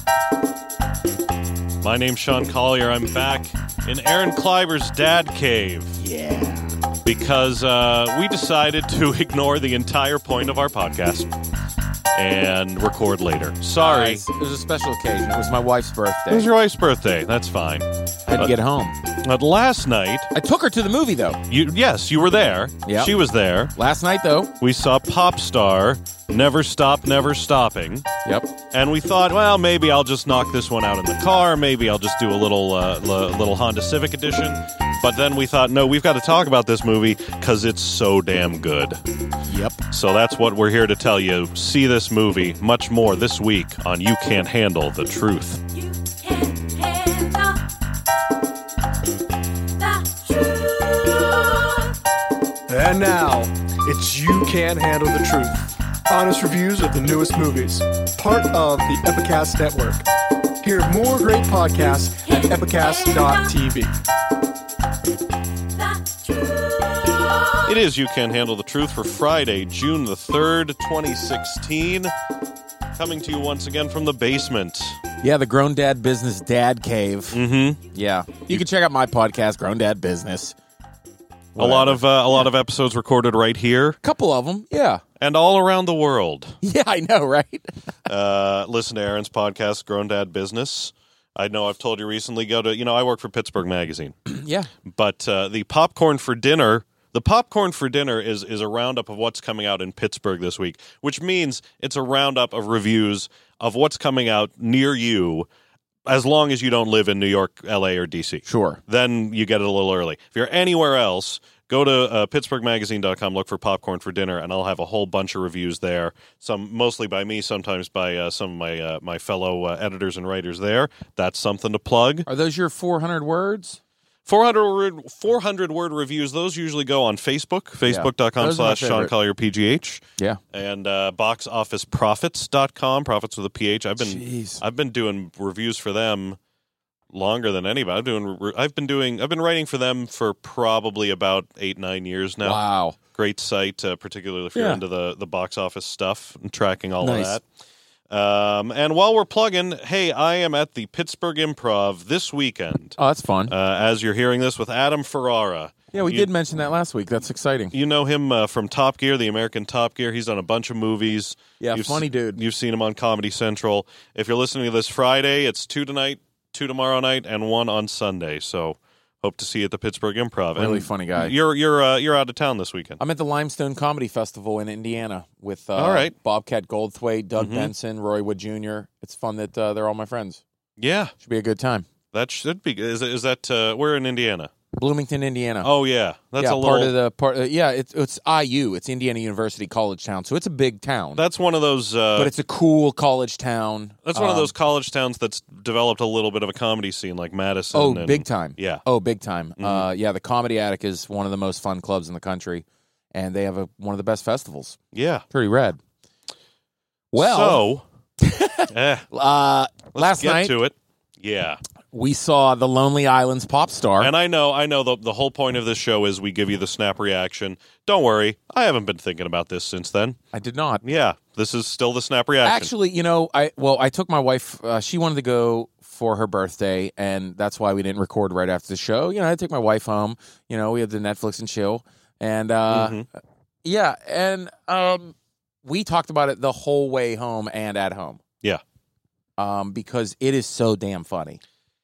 My name's Sean Collier. I'm back in Aaron Kleiber's dad cave. Yeah. Because we decided to ignore the entire point of our podcast and record later. Sorry. It was a special occasion. It was my wife's birthday. It was your wife's birthday. That's fine. I had to get home. But last night... I took her to the movie, though. Yes, you were there. Yep. She was there. Last night, though. We saw Pop Star, Never Stop, Never Stopping. Yep. And we thought, well, maybe I'll just knock this one out in the car. Maybe I'll just do a little Honda Civic edition. But then we thought, no, we've got to talk about this movie because it's so damn good. Yep. So that's what we're here to tell you. See this movie, much more this week on You Can't Handle the Truth. You can't handle the truth. And now, it's You Can't Handle the Truth. Honest reviews of the newest movies. Part of the Epicast Network. Hear more great podcasts at epicast.tv. It is You Can't Handle the Truth for Friday, June the 3rd, 2016. Coming to you once again from the basement. Yeah, the Grown Dad Business Dad Cave. Mm-hmm. Yeah. You can check out my podcast, Grown Dad Business. A lot of episodes recorded right here. Couple of them, yeah. And all around the world. Yeah, I know, right? Listen to Aaron's podcast, Grown Dad Business. I know I've told you recently, I work for Pittsburgh Magazine. Yeah. But the Popcorn for Dinner is a roundup of what's coming out in Pittsburgh this week, which means it's a roundup of reviews of what's coming out near you, as long as you don't live in New York, L.A., or D.C. Sure. Then you get it a little early. If you're anywhere else, go to PittsburghMagazine.com, look for Popcorn for Dinner, and I'll have a whole bunch of reviews there, some mostly by me, sometimes by some of my fellow editors and writers there. That's something to plug. Are those your 400 words? 400-word reviews, those usually go on Facebook, facebook.com/SeanCollierPGH. Yeah. And boxofficeprofits.com, profits with a PH. I've been doing reviews for them longer than anybody. I've been writing for them for probably about 8-9 years now. Wow. Great site, particularly if you're into the box office stuff and tracking all Nice. of that. And while we're plugging, hey, I am at the Pittsburgh Improv this weekend. Oh, that's fun. As you're hearing this, with Adam Ferrara. Yeah, we did mention that last week. That's exciting. You know him from Top Gear, the American Top Gear. He's done a bunch of movies. Yeah, funny dude. You've seen him on Comedy Central. If you're listening to this Friday, it's 2 tonight, 2 tomorrow night, and 1 on Sunday. So hope to see you at the Pittsburgh Improv. Really funny guy. You're out of town this weekend. I'm at the Limestone Comedy Festival in Indiana with all right. Bobcat Goldthwait, Doug Benson, Roy Wood Jr. It's fun that they're all my friends. Yeah. Should be a good time. That should be. Is that we're in Indiana? Bloomington, Indiana. Oh yeah, that's a little It's IU. It's Indiana University College Town, so it's a big town. That's one of those. But it's a cool college town. That's one of those college towns that's developed a little bit of a comedy scene, like Madison. Oh, big time. Yeah. Oh, big time. The Comedy Attic is one of the most fun clubs in the country, and they have one of the best festivals. Yeah. Pretty rad. Well, let's last get night to it. Yeah. we saw the Lonely Island's Pop Star. And I know the whole point of this show is we give you the snap reaction. Don't worry, I haven't been thinking about this since then. I did not. Yeah, this is still the snap reaction. Actually, I took my wife, she wanted to go for her birthday, and that's why we didn't record right after the show. I took my wife home. We had the Netflix and chill. And, we talked about it the whole way home and at home. Yeah. Because it is so damn funny.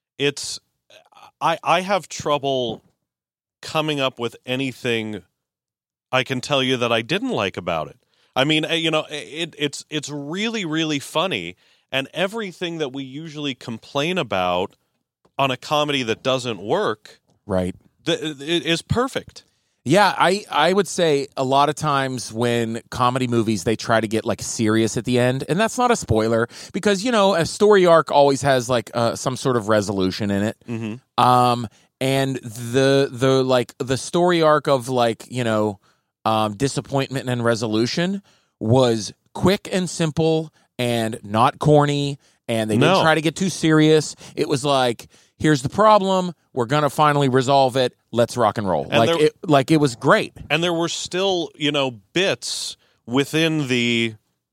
I have trouble coming up with anything I can tell you that I didn't like about it. I mean, it's really, really funny, and everything that we usually complain about on a comedy that doesn't work, right, is perfect. Yeah, I would say a lot of times when comedy movies, they try to get serious at the end, and that's not a spoiler because a story arc always has some sort of resolution in it. Mm-hmm. And the story arc of disappointment and resolution was quick and simple and not corny, and they didn't try to get too serious. It was here's the problem. We're going to finally resolve it. Let's rock and roll. And it was great. And there were still, bits within the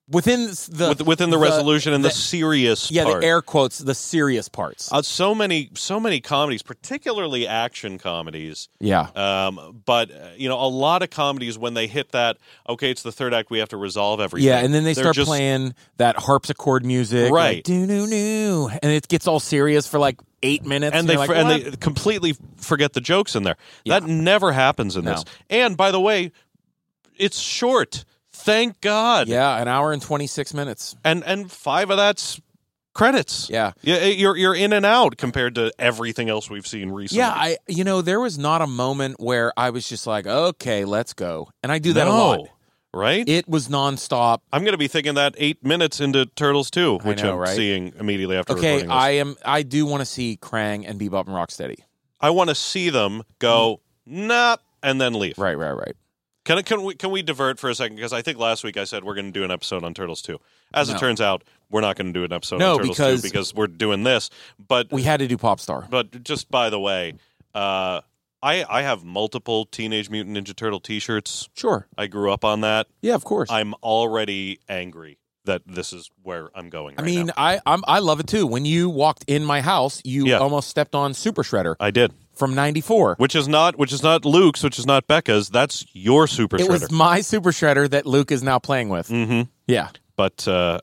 within the within the resolution and the serious part. the air quotes, the serious parts. So many comedies, particularly action comedies. Yeah. But a lot of comedies, when they hit that, okay, it's the third act, we have to resolve everything. Yeah, and then they They're start just playing that harpsichord music, Right. Like, do-do-do, and it gets all serious for like 8 minutes, and you're like, and what? they completely forget the jokes in there. Yeah. That never happens in this. And by the way, it's short. Thank God. Yeah, an hour and 26 minutes. And 5 of that's credits. Yeah. You're in and out compared to everything else we've seen recently. Yeah, there was not a moment where I was just like, okay, let's go. And I do that a lot. Right? It was nonstop. I'm going to be thinking that 8 minutes into Turtles 2, which know, I'm right? seeing immediately after Okay, recording this. I do want to see Krang and Bebop and Rocksteady. I want to see them go, nah, and then leave. Right. Can we divert for a second? Because I think last week I said we're going to do an episode on Turtles 2. As it turns out, we're not going to do an episode on Turtles 2 because we're doing this. But we had to do Popstar. But just by the way, I have multiple Teenage Mutant Ninja Turtle T-shirts. Sure. I grew up on that. Yeah, of course. I'm already angry that this is where I'm going right now. I love it too. When you walked in my house, you almost stepped on Super Shredder. I did. From 94. Which is not Luke's, which is not Becca's. That's your Super Shredder. It was my Super Shredder that Luke is now playing with. Mm-hmm. Yeah. But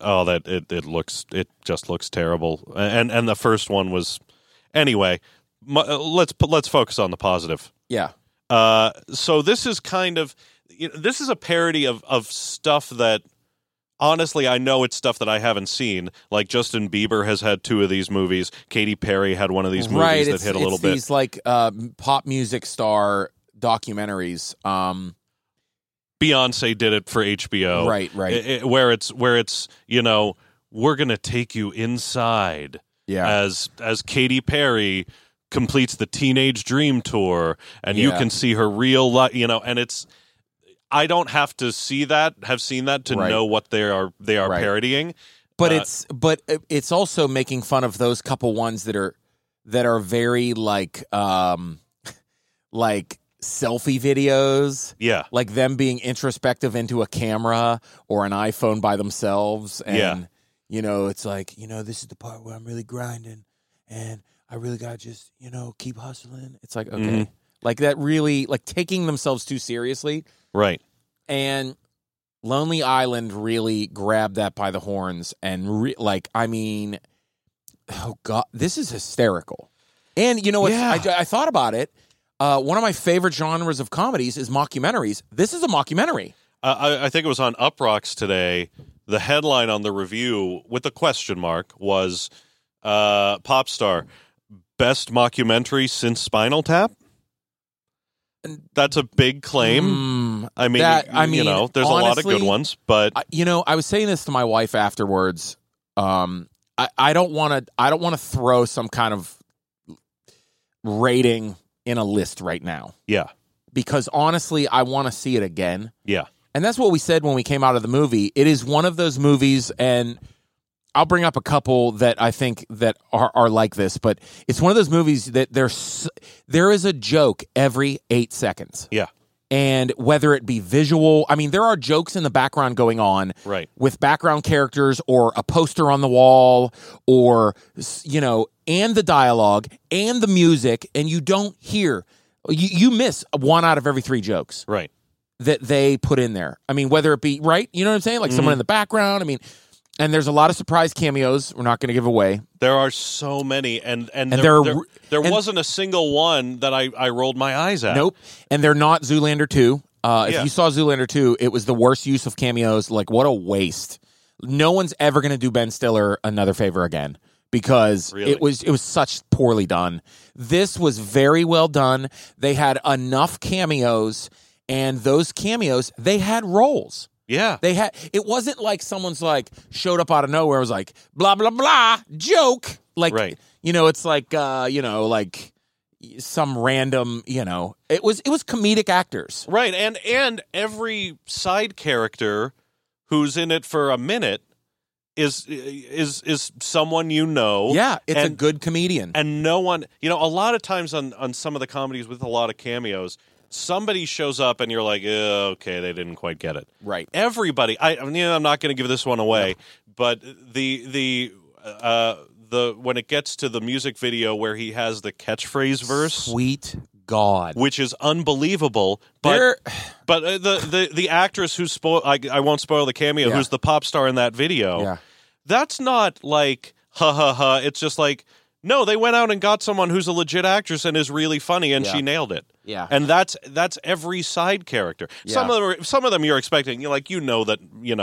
it just looks terrible. And the first one was anyway. Let's focus on the positive. Yeah. So this is kind of this is a parody of stuff that honestly I know it's stuff that I haven't seen. Like Justin Bieber has had 2 of these movies. Katy Perry had one of these movies that hit a little bit. These like pop music star documentaries. Beyonce did it for HBO. Right. Where it's we're gonna take you inside. Yeah. As Katy Perry completes the Teenage Dream tour, and you can see her real life, and it's. I don't have to seen that to know what they are parodying. But it's also making fun of those couple ones that are very like selfie videos. Yeah. Like them being introspective into a camera or an iPhone by themselves. And, it's like, this is the part where I'm really grinding and I really got to just, keep hustling. It's like, okay. Mm-hmm. Like that really, like taking themselves too seriously. Right. And Lonely Island really grabbed that by the horns and oh God, this is hysterical. And you know what? Yeah. I thought about it. One of my favorite genres of comedies is mockumentaries. This is a mockumentary. I think it was on Uprocks today. The headline on the review with a question mark was Popstar, best mockumentary since Spinal Tap? That's a big claim. There's honestly, a lot of good ones, but I was saying this to my wife afterwards. I don't want to throw some kind of rating in a list right now. Yeah. Because honestly, I want to see it again. Yeah. And that's what we said when we came out of the movie. It is one of those movies, and I'll bring up a couple that I think that are like this, but it's one of those movies that there is a joke every 8 seconds. Yeah. And whether it be visual, there are jokes in the background going on with background characters or a poster on the wall or, and the dialogue and the music, and you don't hear, you miss 1 out of every 3 jokes. Right. That they put in there. Whether it be, right? You know what I'm saying? Like someone in the background. And there's a lot of surprise cameos we're not going to give away. There are so many, and there wasn't a single one that I rolled my eyes at. Nope. And they're not Zoolander 2. If you saw Zoolander 2, it was the worst use of cameos. Like, what a waste. No one's ever going to do Ben Stiller another favor again because it was such poorly done. This was very well done. They had enough cameos, and those cameos, they had roles. Yeah. It wasn't like someone's like showed up out of nowhere. It was like, blah, blah, blah, joke. Like, it's like, like some random, it was comedic actors. Right. And every side character who's in it for a minute is someone Yeah, it's a good comedian. And no one, a lot of times on some of the comedies with a lot of cameos, somebody shows up and you're like, okay, they didn't quite get it. Right. Everybody, I'm not going to give this one away, but the when it gets to the music video where he has the catchphrase verse, Sweet God. which is unbelievable, but the actress who's I won't spoil the cameo, Yeah. who's the pop star in that video, Yeah. that's not like ha ha ha. It's just like, no, they went out and got someone who's a legit actress and is really funny, and Yeah. she nailed it. Yeah. And that's every side character. Some of them you're expecting, that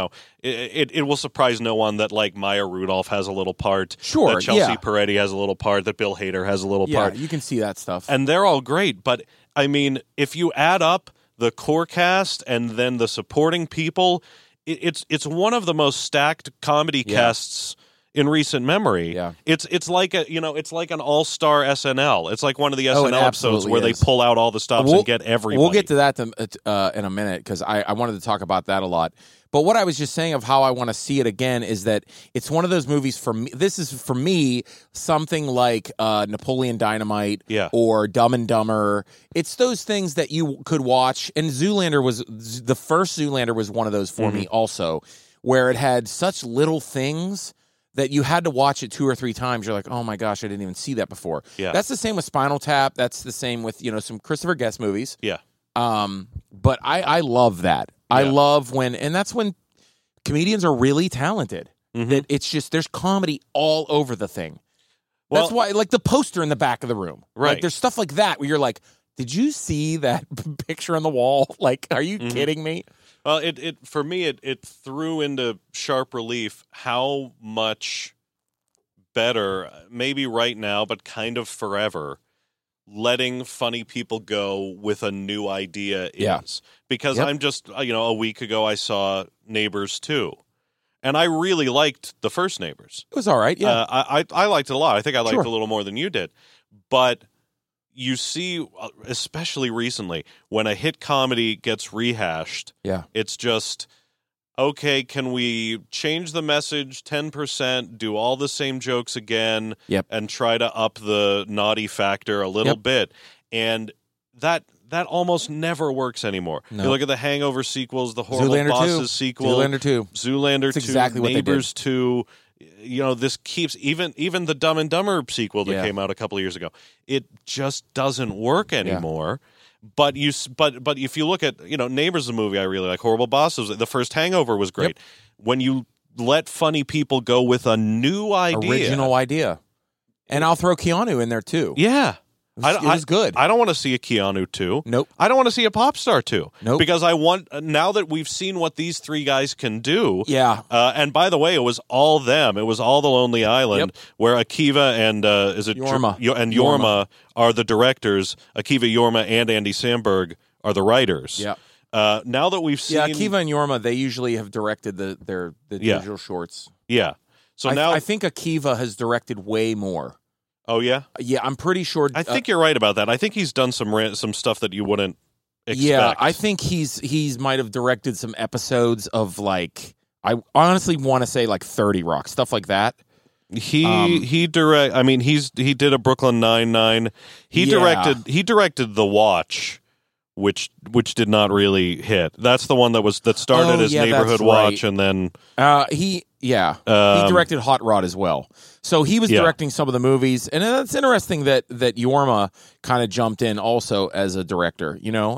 it will surprise no one that like Maya Rudolph has a little part, Sure, that Chelsea yeah. Peretti has a little part, that Bill Hader has a little Yeah, part, you can see that stuff. and they're all great. But I mean, if you add up the core cast and then the supporting people, it's one of the most stacked comedy casts in recent memory. Yeah. It's like it's like an all-star SNL. It's like one of the it SNL episodes absolutely where is. they pull out all the stops and get everybody. We'll get to that in a minute because I wanted to talk about that a lot. But what I was just saying of how I want to see it again is that it's one of those movies for me. This is for me something like Napoleon Dynamite or Dumb and Dumber. It's those things that you could watch. And Zoolander the first Zoolander was one of those for me also, where it had such little things that you had to watch it 2 or 3 times. You're like, oh my gosh, I didn't even see that before. Yeah. That's the same with Spinal Tap. That's the same with, some Christopher Guest movies. Yeah. But I love that. I love and that's when comedians are really talented. That it's just, there's comedy all over the thing. Well, That's why, like the poster in the back of the room. Right. Like, there's stuff like that where you're like, did you see that picture on the wall? Like, are you kidding me? Well, it for me, it threw into sharp relief how much better, maybe right now, but kind of forever, letting funny people go with a new idea is. Because I'm just, a week ago I saw Neighbors 2, and I really liked the first Neighbors. It was all right, yeah. I liked it a lot. I think I liked Sure. it a little more than you did. But you see, especially recently, when a hit comedy gets rehashed, it's just, okay, can we change the message 10%, do all the same jokes again, and try to up the naughty factor a little bit? And that almost never works anymore. No. You look at the Hangover sequels, the Horrible Zoolander Bosses 2. sequel, Zoolander 2. That's 2, exactly what Neighbors 2. This keeps even the Dumb and Dumber sequel that came out a couple of years ago. It just doesn't work anymore. But if you look at Neighbors, the movie I really like, Horrible Bosses, the first Hangover was great. When you let funny people go with a new original idea, and I'll throw Keanu in there too. Yeah. It was good. I don't want to see a Keanu 2. Nope. I don't want to see a pop star 2. Nope. Because I want, now that we've seen what these three guys can do. Yeah. And by the way, it was all them. It was all The Lonely Island, where Akiva and Yorma. Yorma are the directors. Akiva, Yorma, and Andy Samberg are the writers. Yeah. Now that we've seen, Akiva and Yorma, they usually have directed the digital shorts. Yeah. So I think Akiva has directed way more. Oh yeah, yeah. I'm pretty sure. I think you're right about that. I think he's done some stuff that you wouldn't expect. Yeah, I think he's might have directed some episodes of like, I honestly want to say like 30 Rock, stuff like that. He did a Brooklyn Nine-Nine. He directed The Watch, which did not really hit. That's the one that started as Neighborhood Watch, and then he directed Hot Rod as well. So he was directing some of the movies, and it's interesting that Yorma kind of jumped in also as a director.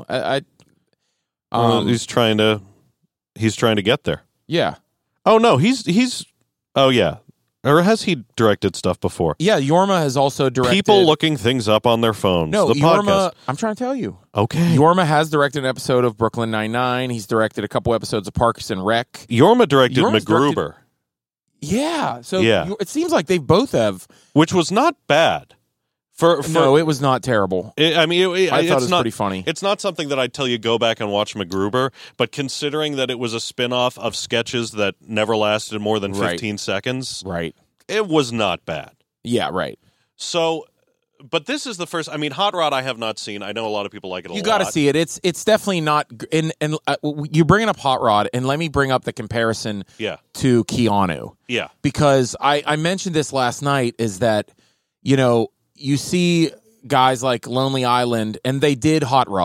He's trying to get there. Yeah. Oh no, he's. Oh yeah. Or has he directed stuff before? Yeah, Yorma has also directed... People looking things up on their phones. No, the Yorma... podcast. I'm trying to tell you. Okay. Yorma has directed an episode of Brooklyn Nine-Nine. He's directed a couple episodes of Parks and Rec. Yorma directed MacGruber. Yeah. So it seems like they both have... Which was not bad. No, it was not terrible. I thought it was pretty funny. It's not something that I'd tell you go back and watch MacGruber, but considering that it was a spin-off of sketches that never lasted more than 15 seconds, right, it was not bad. Yeah, right. So, but this is the first. I mean, Hot Rod I have not seen. I know a lot of people like it a lot. You got to see it. It's definitely not. And you bringing up Hot Rod, and let me bring up the comparison. To Keanu. Yeah, because I mentioned this last night. Is that you see guys like Lonely Island, and they did Hot Rod,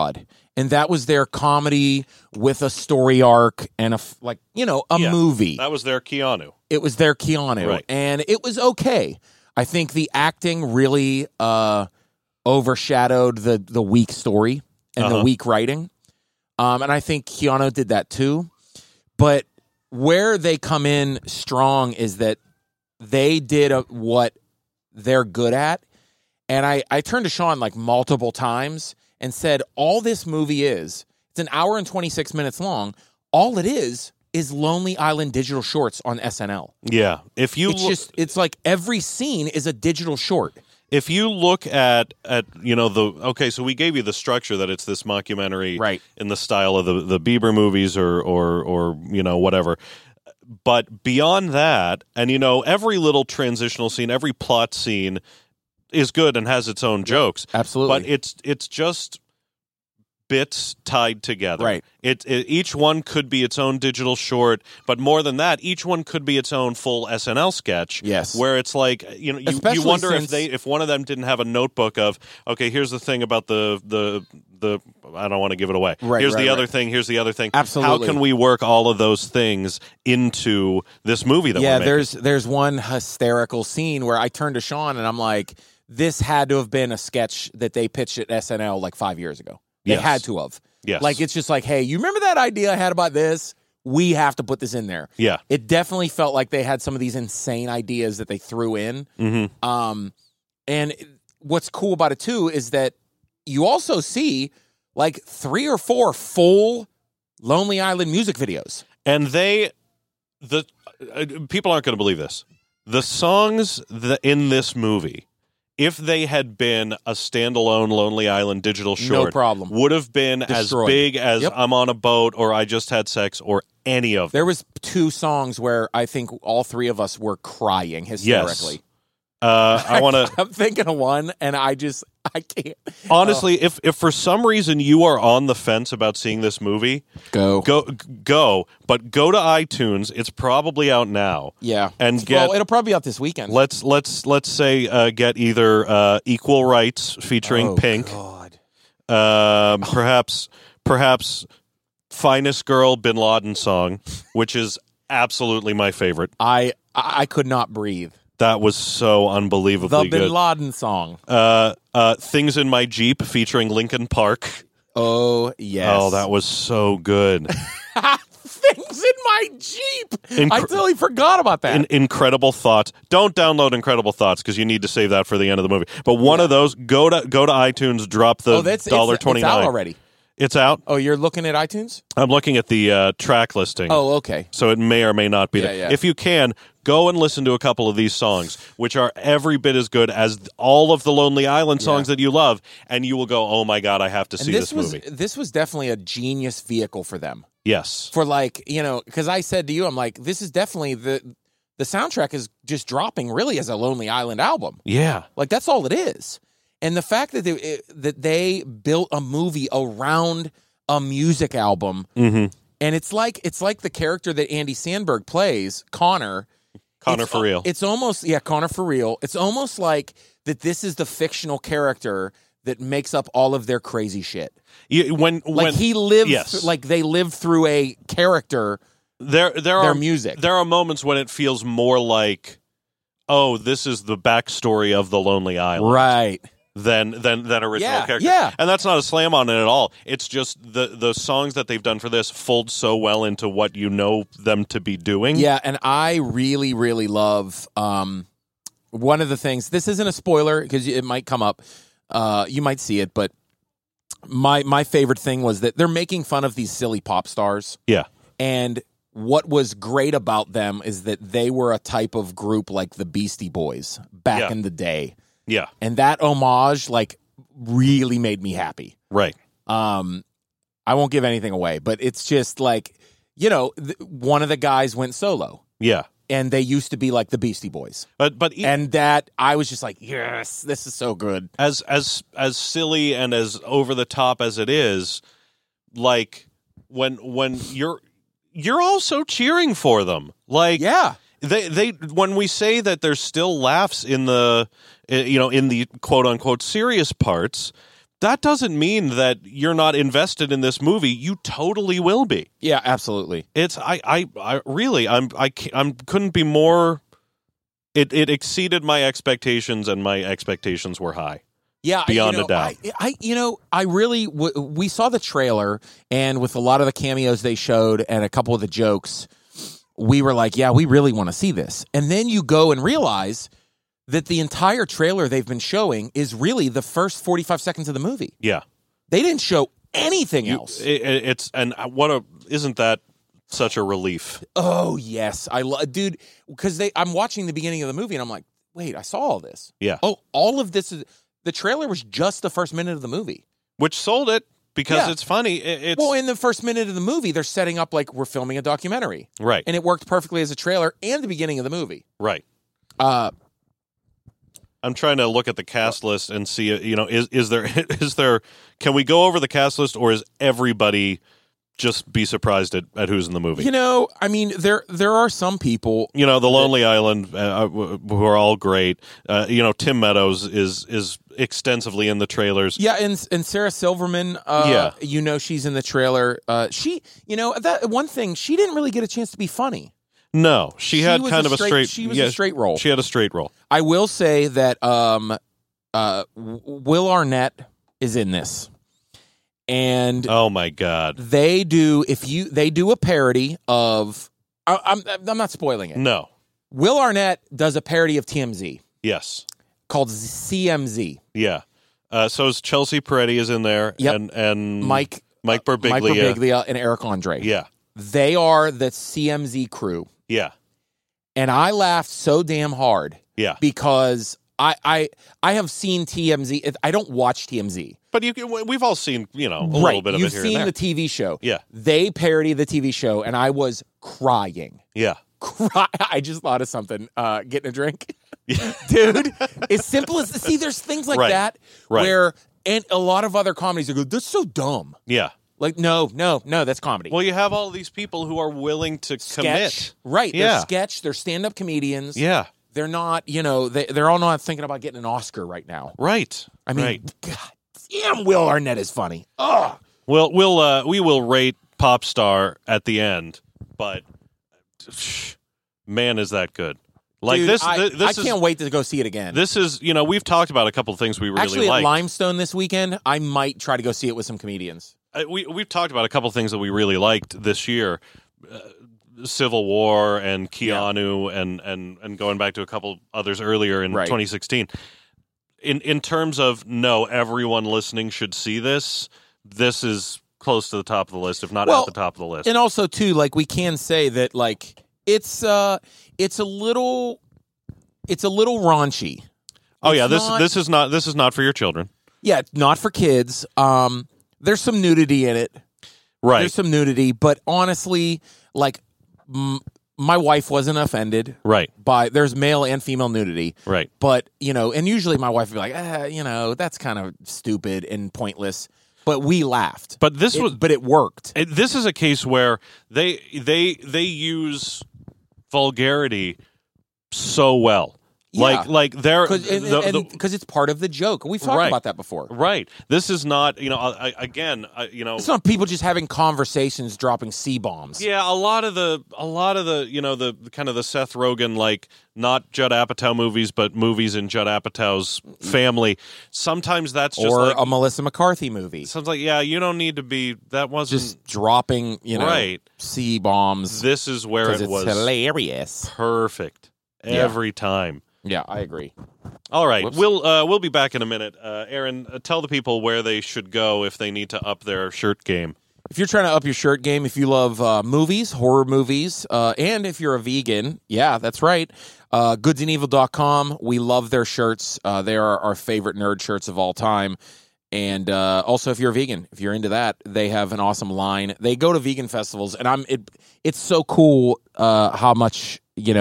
and that was their comedy with a story arc and a Yeah. movie. That was their Keanu. It was their Keanu, Right. and it was okay. I think the acting really overshadowed the weak story and the weak writing, and I think Keanu did that too. But where they come in strong is that they did what they're good at, and I turned to Sean like multiple times and said, all this movie is, it's an hour and 26 minutes long. All it is Lonely Island digital shorts on SNL. Yeah. If you It's like every scene is a digital short. if you look at so we gave you the structure that it's this mockumentary Right. in the style of the Bieber movies or whatever. But beyond that, and every little transitional scene, every plot scene is good and has its own jokes. Absolutely. But it's just bits tied together. Right. Each one could be its own digital short, but more than that, each one could be its own full SNL sketch. Yes. Where it's like you Especially wonder since- if one of them didn't have a notebook of, okay, here's the thing about the I don't want to give it away. Right, Here's right, the other right. thing. Here's the other thing. Absolutely. How can we work all of those things into this movie that we're making? there's one hysterical scene where I turned to Sean and I'm like, this had to have been a sketch that they pitched at SNL like 5 years ago. They Yes. had to have. Yes. Like, it's just like, hey, you remember that idea I had about this? We have to put this in there. Yeah. It definitely felt like they had some of these insane ideas that they threw in. Mm-hmm. And what's cool about it too is that you also see like 3 or 4 full Lonely Island music videos. And people aren't going to believe this. The songs in this movie, if they had been a standalone Lonely Island digital short, problem. would have been Destroyed. as big as Yep. I'm on a Boat or I Just Had Sex or any of them. There was 2 songs where I think all 3 of us were crying hysterically. I want to I'm thinking of one, and I can't. honestly, if for some reason you are on the fence about seeing this movie, Go. but go to iTunes. It's probably out now. Yeah. And get it'll probably be out this weekend. let's say get either Equal Rights featuring Pink. God. Perhaps Finest Girl Bin Laden song, which is absolutely my favorite. I could not breathe. That was so The unbelievably Bin good. Laden song. Things in My Jeep featuring Linkin Park. Oh, yes. Oh, that was so good. Things in my Jeep. I totally forgot about that. Incredible Thoughts. Don't download Incredible Thoughts because you need to save that for the end of the movie. But one of those, go to iTunes, drop the $1.29. It's out already. It's out. Oh, you're looking at iTunes? I'm looking at the track listing. Oh, okay. So it may or may not be there. Yeah. If you can, go and listen to a couple of these songs, which are every bit as good as all of the Lonely Island songs that you love, and you will go, oh my God, I have to see this movie. This was definitely a genius vehicle for them. Yes. For like, because I said to you, I'm like, this is definitely the soundtrack is just dropping really as a Lonely Island album. Yeah. Like, that's all it is. And the fact that they built a movie around a music album, and it's like the character that Andy Samberg plays, Connor For Real. It's almost Connor for Real. It's almost like that this is the fictional character that makes up all of their crazy shit. When he lived, yes. like they lived through a character. There are music. There are moments when it feels more like, oh, this is the backstory of the Lonely Island, Right. than original character. Yeah. And that's not a slam on it at all. It's just the songs that they've done for this fold so well into what you know them to be doing. Yeah, and I really, really love one of the things. This isn't a spoiler because it might come up. You might see it, but my favorite thing was that they're making fun of these silly pop stars. Yeah. And what was great about them is that they were a type of group like the Beastie Boys back in the day. Yeah. And that homage, like, really made me happy. Right. I won't give anything away, but it's just like, one of the guys went solo. Yeah. And they used to be like the Beastie Boys. But And that, I was just like, yes, this is so good. as silly and as over the top as it is, like when you're also cheering for them. Like, Yeah. They when we say that there's still laughs in the in the quote unquote serious parts, that doesn't mean that you're not invested in this movie. You totally will be. Yeah, absolutely. It's I really I'm couldn't be more. It exceeded my expectations, and my expectations were high. Yeah, beyond a doubt. I really we saw the trailer, and with a lot of the cameos they showed and a couple of the jokes, we were like, yeah, we really want to see this. And then you go and realize that the entire trailer they've been showing is really the first 45 seconds of the movie. Yeah, they didn't show anything else. Isn't that such a relief? Oh yes, dude, because I'm watching the beginning of the movie and I'm like, wait, I saw all this. Yeah. Oh, all of this is the trailer was just the first minute of the movie, which sold it because it's funny. Well, in the first minute of the movie, they're setting up like we're filming a documentary, right? And it worked perfectly as a trailer and the beginning of the movie, right? I'm trying to look at the cast list and see, is there, can we go over the cast list, or is everybody just be surprised at who's in the movie? I mean, there are some people, the Lonely Island, who are all great. Tim Meadows is extensively in the trailers. Yeah, and Sarah Silverman, she's in the trailer. That one thing, she didn't really get a chance to be funny. No, she had kind of a straight. She was a straight role. She had a straight role. I will say that Will Arnett is in this, and oh my god, they do a parody of. I'm not spoiling it. No, Will Arnett does a parody of TMZ. Yes, called CMZ. Yeah. So is Chelsea Peretti is in there. Yep. And Mike Birbiglia and Eric Andre. Yeah. They are the CMZ crew. Yeah. And I laughed so damn hard. Yeah. Because I have seen TMZ. I don't watch TMZ. But we've all seen, a little bit of it here and there. You've seen the TV show. Yeah. They parody the TV show, and I was crying. Yeah. I just thought of something. Getting a drink. Yeah. Dude, as simple as... See, there's things like that where... And a lot of other comedies that go, that's so dumb. Yeah. Like, no, that's comedy. Well, you have all these people who are willing to commit. Right. Yeah. They're sketch. They're stand-up comedians. Yeah. They're not, they're all not thinking about getting an Oscar right now. Right. I mean, God damn, Will Arnett is funny. Ugh. Well, we will rate Pop Star at the end, but man, is that good. Like, dude, this I can't wait to go see it again. This is, we've talked about a couple of things we really Actually, like. At Limestone this weekend, I might try to go see it with some comedians. We've talked about a couple of things that we really liked this year. Civil War and Keanu and going back to a couple others earlier in 2016. In terms of, everyone listening should see this is close to the top of the list, if not at the top of the list. And also, too, like, we can say that, like, it's a little raunchy. Oh, yeah, this is not for your children. Yeah, not for kids. There's some nudity in it. Right. There's some nudity, but honestly, like, my wife wasn't offended. Right. There's male and female nudity. Right. But, and usually my wife would be like, that's kind of stupid and pointless. But we laughed. But it worked. This is a case where they use vulgarity so well. Yeah. Like they're because it's part of the joke. We've talked about that before. Right. This is not, it's not people just having conversations dropping C-bombs. Yeah, a lot of the the kind of the Seth Rogen, like, not Judd Apatow movies, but movies in Judd Apatow's family. Sometimes that's just or like a Melissa McCarthy movie. Sounds like, you don't need to be, that wasn't just dropping, C-bombs. This is where it was hilarious. Perfect every time. Yeah, I agree. All right, we'll be back in a minute. Aaron, tell the people where they should go if they need to up their shirt game. If you're trying to up your shirt game, if you love movies, horror movies, and if you're a vegan, that's right. Goodsandevil.com. We love their shirts. They are our favorite nerd shirts of all time. And also, if you're a vegan, if you're into that, they have an awesome line. They go to vegan festivals, and it's so cool how much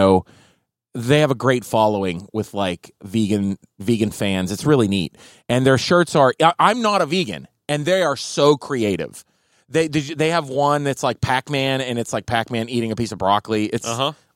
they have a great following with, like, vegan fans. It's really neat. And their shirts are, I'm not a vegan, and they are so creative. They have one that's like Pac-Man, and it's like Pac-Man eating a piece of broccoli. It's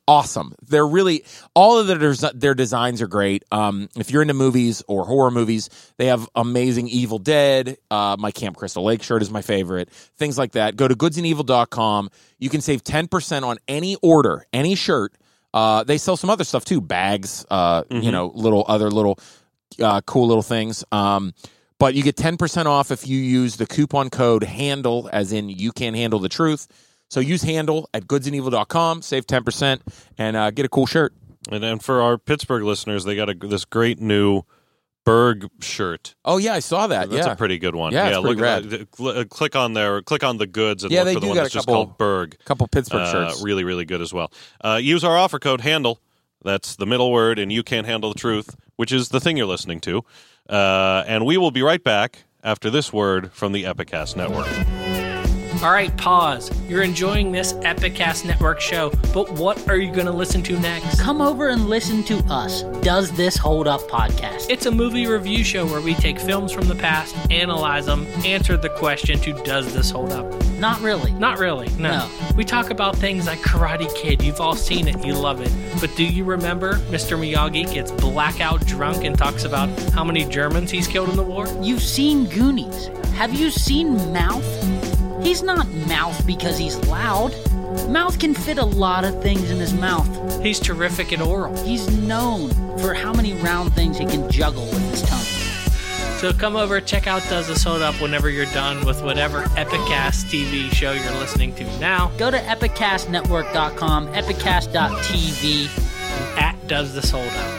awesome. They're really all of their designs are great. If you're into movies or horror movies, they have amazing Evil Dead. My Camp Crystal Lake shirt is my favorite. Things like that. Go to goodsandevil.com. You can save 10% on any order, any shirt. They sell some other stuff too, bags, little cool little things. But you get 10% off if you use the coupon code HANDLE, as in you can handle the truth. So use HANDLE at goodsandevil.com, save 10%, and get a cool shirt. And then for our Pittsburgh listeners, they got this great new Berg shirt. Oh, yeah, I saw that. That's a pretty good one. Yeah, it's pretty rad. Click on the goods and Yeah, look they for the do one got that's a just couple- called Berg. Couple Pittsburgh shirts. Really, really good as well. Use our offer code HANDLE. That's the middle word, and you can't handle the truth, which is the thing you're listening to. And we will be right back after this word from the Epicast Network. All right, pause. You're enjoying this Epicast Network show, but what are you going to listen to next? Come over and listen to us, Does This Hold Up podcast. It's a movie review show where we take films from the past, analyze them, answer the question to does this hold up? Not really. Not really, no. We talk about things like Karate Kid. You've all seen it, you love it. But do you remember Mr. Miyagi gets blackout drunk and talks about how many Germans he's killed in the war? You've seen Goonies. Have you seen Mouth? He's not Mouth because he's loud. Mouth can fit a lot of things in his mouth. He's terrific at oral. He's known for how many round things he can juggle with his tongue. So come over, check out Does This Hold Up whenever you're done with whatever Epicast TV show you're listening to now. Go to epicastnetwork.com, epicast.tv. At Does This Hold Up.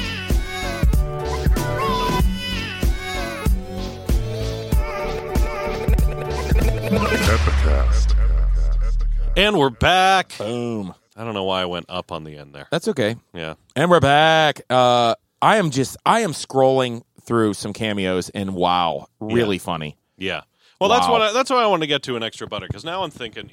And we're back. Boom. I don't know why I went up on the end there. That's okay. Yeah. And we're back. I am scrolling through some cameos, and wow, really funny. Yeah. Well, Wow. that's what I wanted to get to in Extra Butter, because now I'm thinking,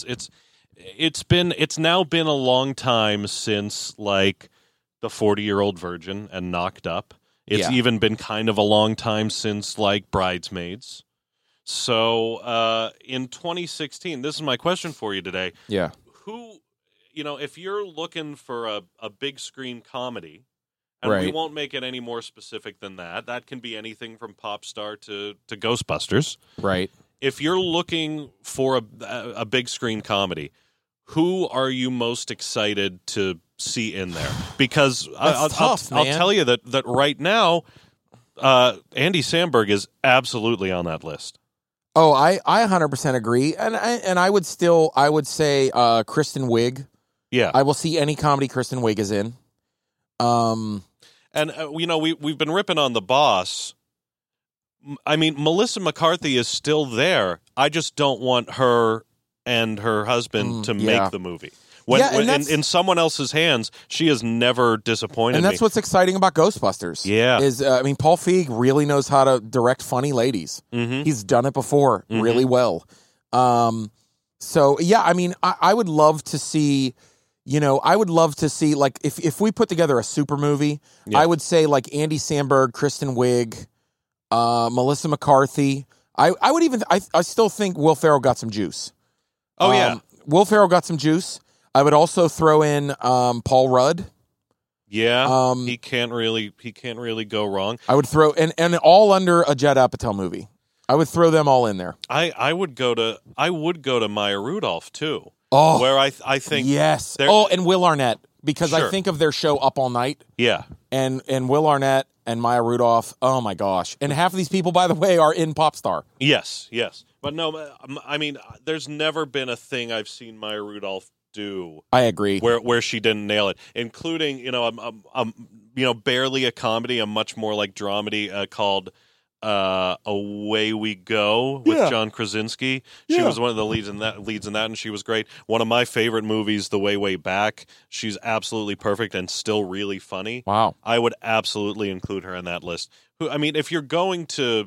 it's now been a long time since like the 40-Year-Old Virgin and Knocked Up. It's even been kind of a long time since like Bridesmaids. So in 2016, this is my question for you today. Yeah. Who, if you're looking for a big screen comedy, and we Right. won't make it any more specific than that. That can be anything from Popstar to Ghostbusters. Right. If you're looking for a big screen comedy, who are you most excited to see in there? Because I'll tell you that right now, Andy Samberg is absolutely on that list. Oh, I 100% agree, and I would say Kristen Wiig. Yeah, I will see any comedy Kristen Wiig is in. And we've been ripping on The Boss. I mean, Melissa McCarthy is still there. I just don't want her and her husband to make the movie. When in someone else's hands, she has never disappointed and me. that's what's exciting about Ghostbusters. Yeah. Paul Feig really knows how to direct funny ladies. Mm-hmm. He's done it before really well. So yeah, I mean, I would love to see. Like if we put together a super movie, I would say like Andy Samberg, Kristen Wiig, Melissa McCarthy. I still think Will Ferrell got some juice. Oh yeah, Will Ferrell got some juice. I would also throw in Paul Rudd. Yeah, he can't really go wrong. I would throw and all under a Judd Apatow movie. I would throw them all in there. I would go to Maya Rudolph too. Oh, where I think yes. Oh, and Will Arnett, because Sure. I think of their show Up All Night. Yeah, and Will Arnett and Maya Rudolph. Oh my gosh! And half of these people, by the way, are in Popstar. Yes. But no, I mean, there's never been a thing I've seen Maya Rudolph do. I agree. Where she didn't nail it, including barely a comedy, a much more like dramedy called Away We Go with John Krasinski. She was one of the leads in that, and she was great. One of my favorite movies, The Way Back. She's absolutely perfect and still really funny. Wow. I would absolutely include her in that list. I mean, if you're going to,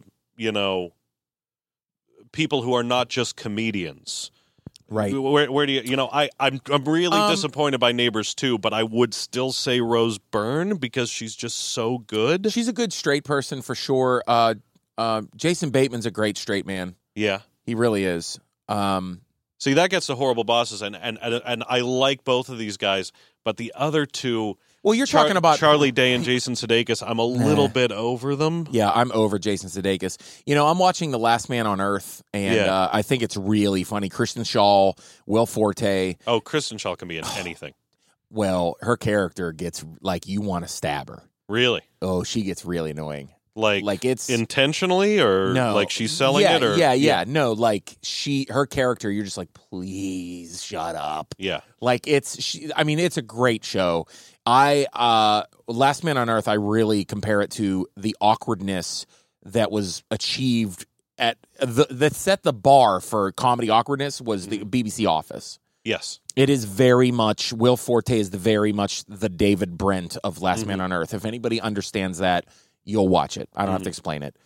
people who are not just comedians. Right. Where do you I'm really disappointed by Neighbors 2, but I would still say Rose Byrne because she's just so good. She's a good straight person for sure. Jason Bateman's a great straight man. Yeah. He really is. So See, that gets to Horrible Bosses, and I like both of these guys, but the other two. Well, you're talking about Charlie Day and Jason Sudeikis. I'm a little bit over them. Yeah, I'm over Jason Sudeikis. I'm watching The Last Man on Earth, and I think it's really funny. Kristen Schaal, Will Forte. Oh, Kristen Schaal can be in anything. Well, her character gets like you want to stab her. Really? Oh, she gets really annoying. Like it's intentionally, or no, like she's selling it, or no, like her character. You're just like, please shut up. Yeah, like it's a great show. Last Man on Earth, I really compare it to the awkwardness that was achieved that set the bar for comedy awkwardness was the BBC Office. Yes. It is very much, Will Forte is very much the David Brent of Last Man on Earth. If anybody understands that, you'll watch it. I don't have to explain it.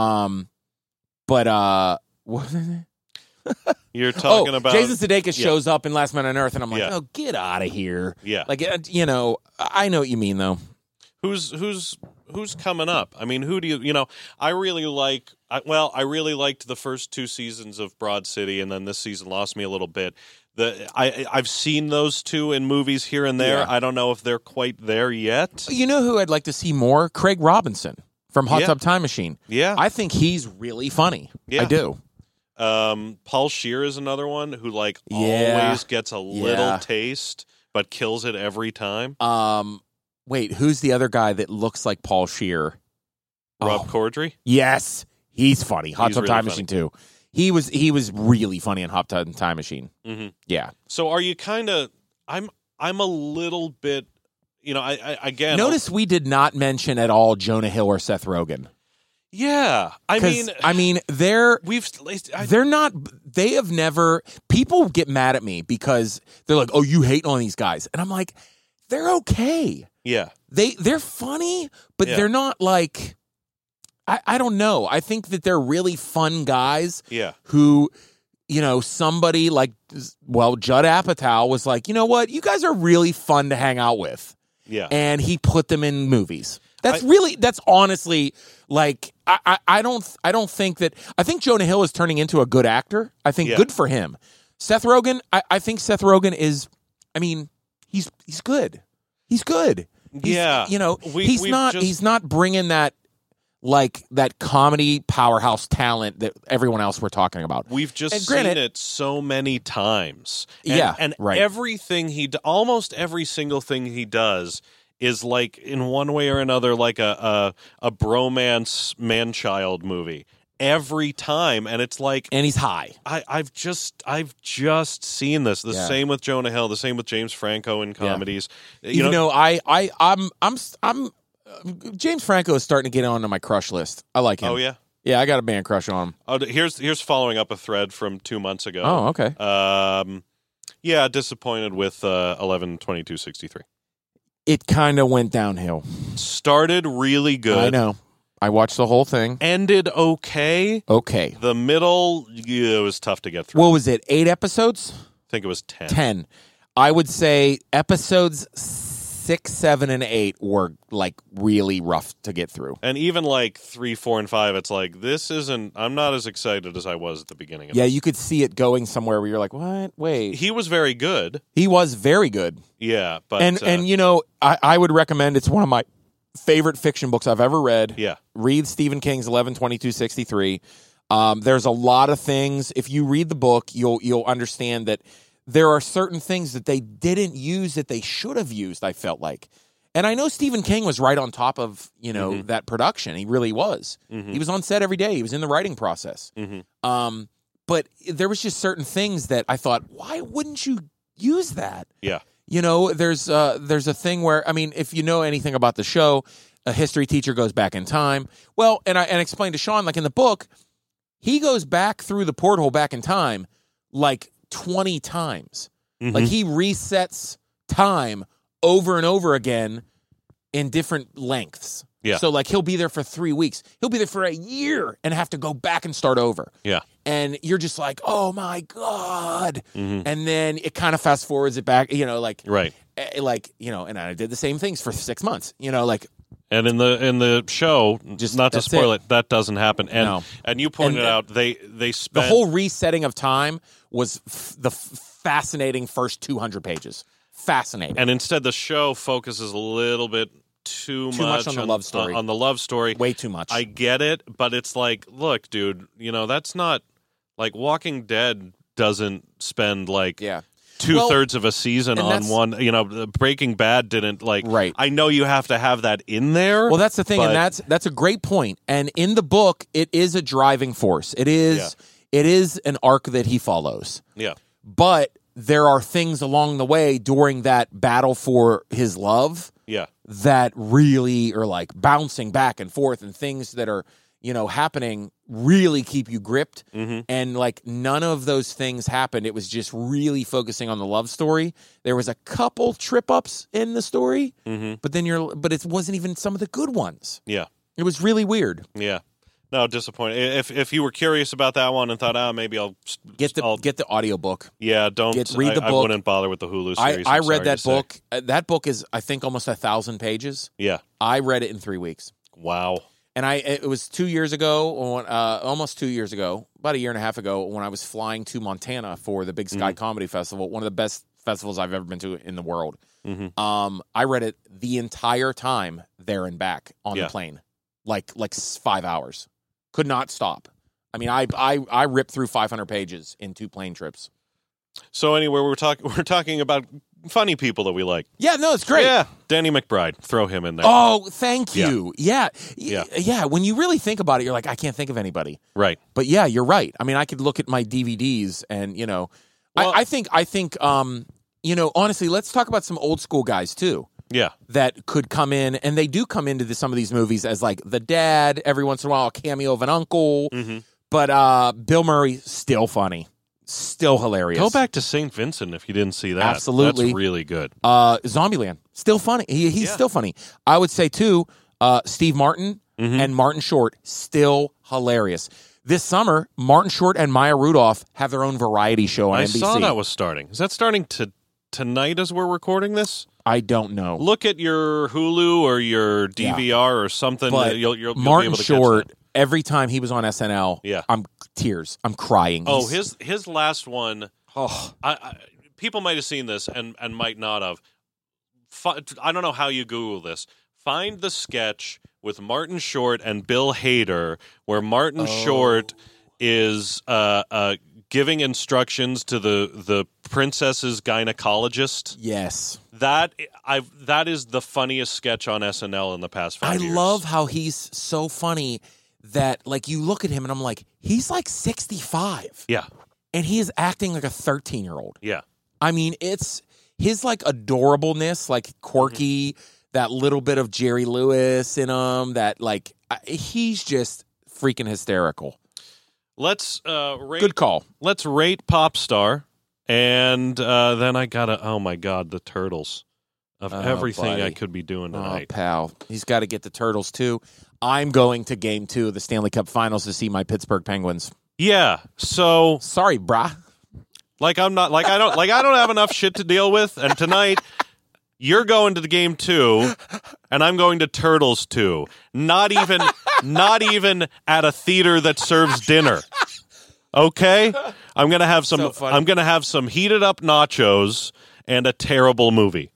But what? You're talking about Jason Sudeikis shows up in Last Man on Earth, and I'm like, oh, get out of here. Yeah. Like, I know what you mean, though. Who's coming up? I mean, who do you I really liked the first 2 seasons of Broad City, and then this season lost me a little bit. I've seen those two in movies here and there. Yeah. I don't know if they're quite there yet. You know who I'd like to see more? Craig Robinson from Hot Tub Time Machine. Yeah. I think he's really funny. Yeah. I do. Paul Scheer is another one who always gets a little taste, but kills it every time. Wait, who's the other guy that looks like Paul Scheer? Rob Corddry? Yes, he's funny. Hot Tub really Time funny. Machine too. He was really funny in Hot Tub Time Machine. Mm-hmm. Yeah. So are you kind of? I'm a little bit. I again notice we did not mention at all Jonah Hill or Seth Rogen. Yeah, I mean, they're not. They have never. People get mad at me because they're like, "Oh, you hate on these guys," and I'm like, "They're okay. Yeah, they're funny, but they're not like." I don't know. I think that they're really fun guys. Yeah, who, somebody like, Judd Apatow was like, you know what, you guys are really fun to hang out with. Yeah, and he put them in movies. That's honestly like I don't think that. I think Jonah Hill is turning into a good actor. I think good for him. Seth Rogen, I think Seth Rogen is. I mean, he's good. He's good. He's not bringing that comedy powerhouse talent that everyone else we're talking about. We've just seen it so many times. And right. Everything almost every single thing he does is like in one way or another like a bromance man-child movie every time, and it's like, and he's high. I've just seen this. The same with Jonah Hill. The same with James Franco in comedies. I'm James Franco is starting to get onto my crush list. I like him. Oh yeah. Yeah, I got a man crush on him. Oh, here's following up a thread from 2 months ago. Oh, okay. Disappointed with 11/22/63. It kind of went downhill. Started really good. I know. I watched the whole thing. Ended okay. Okay. The middle, it was tough to get through. What was it? 8 episodes? I think it was 10. 10. I would say episodes 6, 7, and 8 were like really rough to get through. And even like 3, 4, and 5, it's like, I'm not as excited as I was at the beginning of Yeah, this. you could see it going somewhere where you're like, what? Wait. He was very good. He was very good. Yeah, but and I would recommend, it's one of my favorite fiction books I've ever read. Yeah. Read Stephen King's 11/22/63. There's a lot of things. If you read the book, you'll understand that there are certain things that they didn't use that they should have used, I felt like. And I know Stephen King was right on top of, that production. He really was. Mm-hmm. He was on set every day. He was in the writing process. Mm-hmm. But there was just certain things that I thought, why wouldn't you use that? Yeah. There's a thing where, I mean, if you know anything about the show, a history teacher goes back in time. Well, and I explained to Sean, like in the book, he goes back through the porthole back in time like 20 times. Mm-hmm. Like he resets time over and over again in different lengths. Yeah. So like he'll be there for 3 weeks. He'll be there for a year and have to go back and start over. Yeah. And you're just like, oh my God. Mm-hmm. And then it kind of fast forwards it back, right. and I did the same things for 6 months, And in the show, Just- not to that's spoil it. that doesn't happen. And No. and you pointed And- out they The spent whole resetting of time was the fascinating first 200 pages. Fascinating. and instead the show focuses a little bit too much on the love story. On the love story. Way too much. I get it, but it's like, look, dude, that's not like Walking Dead doesn't spend like yeah. 2/3 of a season and on that's- one. Breaking Bad didn't like. Right. I know you have to have that in there. Well, that's the thing, but- and that's a great point. And in the book, it is a driving force. It is an arc that he follows. yeah, But there are things along the way during that battle for his love yeah, that really are like bouncing back and forth, and things that are happening really keep you gripped. Mm-hmm. And like none of those things happened. It was just really focusing on the love story. There was a couple trip ups in the story, but then but it wasn't even some of the good ones. yeah, It was really weird. yeah. No, disappointed. If you were curious about that one and thought, maybe I'll Get the audiobook. yeah, don't read the I book. wouldn't bother with the Hulu series. I I'm read sorry that to say. book. That book is, I think, almost 1,000 pages. Yeah. I read it in 3 weeks. Wow. And it was 2 years ago, almost 2 years ago, about a year and a half ago, when I was flying to Montana for the Big Sky Comedy Festival, one of the best festivals I've ever been to in the world. I read it the entire time there and back on the plane, like 5 hours. Could not stop. I mean, I ripped through 500 pages in 2 plane trips. So anyway, we're talking about funny people that we like. Yeah, no, it's great. Yeah, Danny McBride. Throw him in there. Oh, thank you. Yeah. Yeah. Yeah. When you really think about it, you're like, I can't think of anybody. Right. But yeah, you're right. I mean, I could look at my DVDs and, Well- I think, honestly, let's talk about some old school guys too Yeah. that could come in, and they do come into some of these movies as like the dad, every once in a while, a cameo of an uncle. Mm-hmm. But Bill Murray, still funny, still hilarious. Go back to St. Vincent if you didn't see that. Absolutely. That's really good. Zombieland, still funny. He's still funny. I would say too, Steve Martin and Martin Short, still hilarious. This summer, Martin Short and Maya Rudolph have their own variety show on I NBC. saw that was starting. Is that starting tonight as we're recording this? I don't know. Look at your Hulu or your DVR or something. But You'll be Martin able to Short, catch that. every time he was on SNL, Yeah. I'm crying. Oh, He's- his last one. oh, People might have seen this and might not have. I don't know how you Google this. Find the sketch with Martin Short and Bill Hader, where Martin Short is giving instructions to the princess's gynecologist. yes. That is the funniest sketch on SNL in the past 5 I years. love how he's so funny that like you look at him and I'm like, he's like 65 Yeah, and he is acting like a 13-year-old. yeah. I mean, it's his like adorableness, like quirky, that little bit of Jerry Lewis in him, that like he's just freaking hysterical. Let's rate. Good call. Let's rate Popstar, and then I gotta. Oh my God, the Turtles. Of everything I buddy. could be doing Oh, tonight. pal. He's got to get the Turtles, too. I'm going to Game 2 of the Stanley Cup Finals to see my Pittsburgh Penguins. Yeah. So Sorry, brah. I don't have enough shit to deal with, and tonight you're going to the Game 2, and I'm going to Turtles 2. Not even at a theater that serves dinner. Okay? I'm gonna have some. So funny. I'm gonna have some heated up nachos and a terrible movie.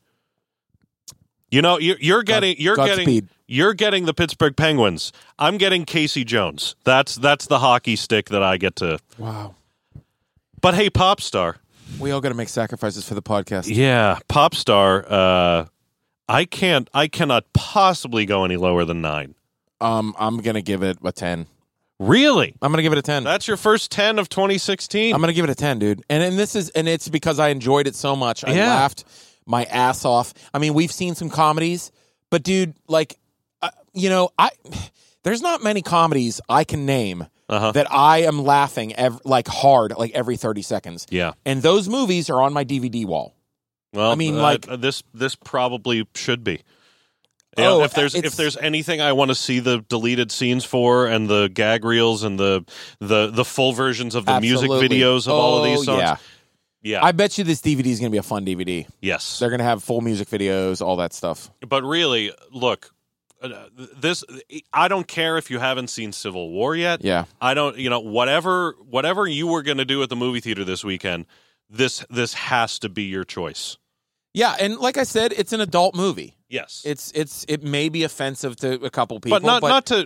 You're getting Godspeed. the Pittsburgh Penguins. I'm getting Casey Jones. That's the hockey stick that I get to. Wow. But hey, Popstar. We all got to make sacrifices for the podcast. Yeah, Popstar. I cannot possibly go any lower than 9. I'm going to give it a 10. Really? I'm going to give it a 10. That's your first 10 of 2016? I'm going to give it a 10, dude. And it's because I enjoyed it so much. I Yeah. laughed my ass off. I mean, we've seen some comedies, but dude, like, there's not many comedies I can name that I am laughing hard, like every 30 seconds. Yeah. And those movies are on my DVD wall. Well, I mean, this probably should be. Oh, if there's anything I want to see the deleted scenes for, and the gag reels, and the full versions of the Absolutely. music videos of all of these songs. Yeah. Yeah. I bet you this DVD is going to be a fun DVD. Yes. They're going to have full music videos, all that stuff. But really, look, I don't care if you haven't seen Civil War yet. Yeah. I don't, whatever you were going to do at the movie theater this weekend, this has to be your choice. Yeah, and like I said, it's an adult movie. Yes. It may be offensive to a couple people, but not to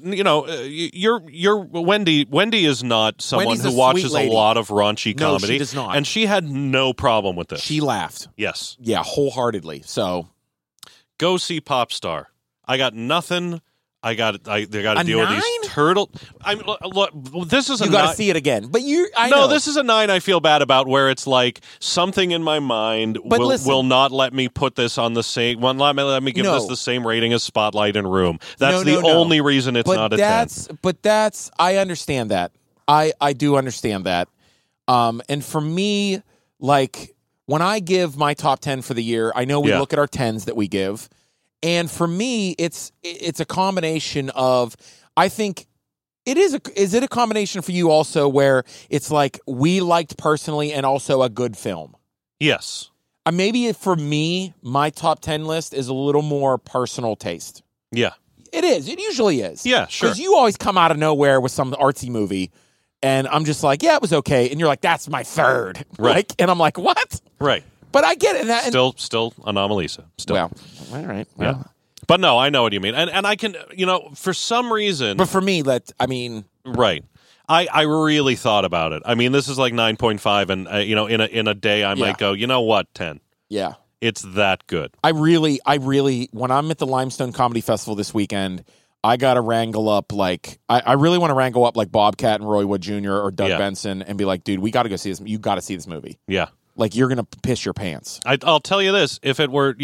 you're Wendy is not someone Wendy's who a sweet watches a lady. lot of raunchy No, comedy. she does not. And she had no problem with this. She laughed. Yes. Yeah, wholeheartedly. So Go see Popstar. I got nothing. They got to deal with 9? these turtle. Look, this is you a got to 9. see it again. But I No, know. this is a 9 I feel bad about, where it's like something in my mind But listen. will not let me put this on the same. Will not let me give No. this the same rating as Spotlight and Room. That's No, the no. only reason it's not a 10. But that's I understand that. I do understand that. And for me, like when I give my top 10 for the year, I know we Yeah. look at our 10s that we give. And for me, it's a combination of, I think is it a combination for you also where it's like we liked personally and also a good film? Yes. Maybe for me, my top 10 list is a little more personal taste. Yeah. It is. It usually is. Yeah, sure. Because you always come out of nowhere with some artsy movie, and I'm just like, yeah, it was okay. And you're like, that's my third. Right. Like, and I'm like, what? Right. But I get it. And Still Anomalisa. Still. well, all right. Yeah. Well. But no, I know what you mean. And I can, for some reason. But for me, Right. I really thought about it. I mean, this is like 9.5, and in a day I might go, you know what, 10. yeah. It's that good. I really, when I'm at the Limestone Comedy Festival this weekend, I got to wrangle up I really want to wrangle up like Bobcat and Roy Wood Jr. or Doug Yeah. Benson and be like, dude, we got to go see this. You got to see this movie. Yeah. Like, you're going to piss your pants. I'll tell you this: if it were,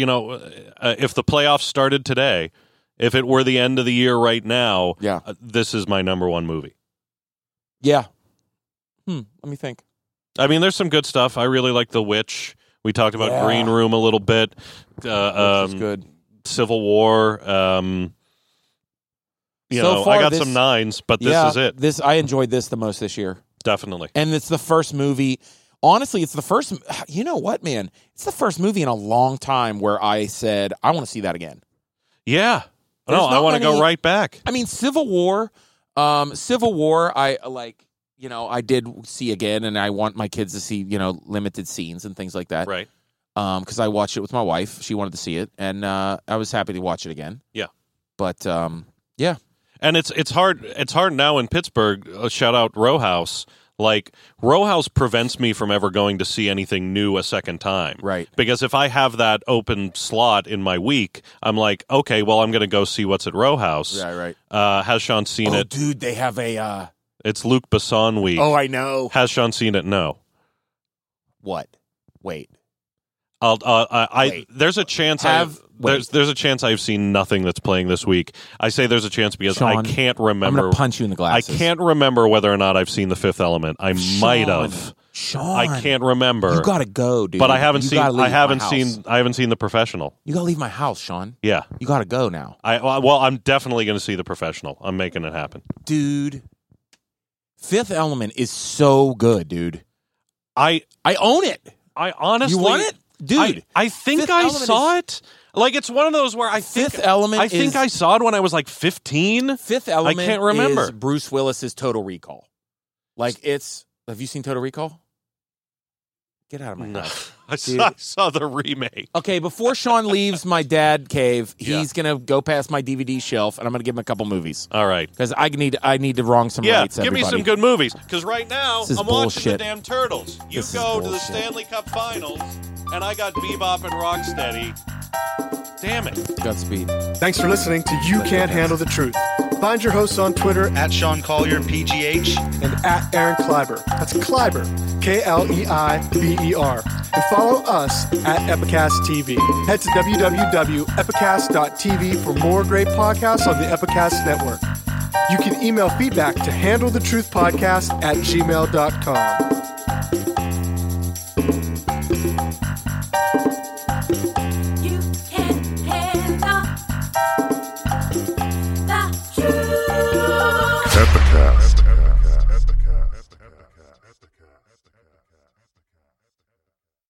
if the playoffs started today, if it were the end of the year right now, Yeah. This is my number one movie. Yeah. Let me think. I mean, there's some good stuff. I really like The Witch. We talked about Yeah. Green Room a little bit. Which is good. Civil War. So I far, got this- some 9s, but this is it. I enjoyed this the most this year. Definitely. And it's the first movie. Honestly, it's the first. You know what, man? It's the first movie in a long time where I said, I want to see that again. Yeah. There's No, I not want to go many- right back. I mean, Civil War, I like, I did see again, and I want my kids to see, limited scenes and things like that. Right. Because I watched it with my wife. She wanted to see it, and I was happy to watch it again. Yeah. But, yeah. And it's hard. It's hard now in Pittsburgh. Shout out Row House. Like, Row House prevents me from ever going to see anything new a second time. Right. Because if I have that open slot in my week, I'm like, okay, well, I'm going to go see what's at Row House. Yeah, right. Has Sean seen it? Dude, they have a. It's Luc Besson week. I know. Has Sean seen it? No. What? Wait. Wait. There's a chance there's a chance I've seen nothing that's playing this week. I say there's a chance because Sean, I can't I'm remember. going to punch you in the I glasses. can't remember whether or not I've seen The Fifth Element. I might have. Sean, I can't remember. You got to go, dude. But I haven't You seen. gotta leave I haven't my seen. house. I haven't seen The Professional. You got to leave my house, Sean. Yeah. You got to go now, I'm definitely going to see The Professional. I'm making it happen. dude. Fifth Element is so good, dude. I own it. honestly. You want it, dude? I think Fifth I Element saw it. Like, it's one of those where I think Fifth Element I think is- I saw it when I was like 15. Fifth Element. I can't remember. Is Bruce Willis's Total Recall. Like, it's. Have you seen Total Recall? Get out of my No. house. I Dude. saw the remake. Okay, before Sean leaves my dad cave, Yeah. he's gonna go past my DVD shelf, and I'm gonna give him a couple movies All right. because I need to wrong some Yeah, rights. give me everybody. some good movies. Because right now, This is I'm watching the bullshit. damn Turtles. You This is go to the bullshit. Stanley Cup Finals, and I got Bebop and Rocksteady. Damn it. Godspeed. Thanks for listening to You Can't Handle the Truth. Find your hosts on Twitter At Sean Collier, PGH. and at Aaron Kleiber. That's Kleiber, Kleiber. And follow us at Epicast TV. Head to www.epicast.tv for more great podcasts on the Epicast Network. You can email feedback to handlethetruthpodcast@gmail.com. You can't handle the truth. Epicast.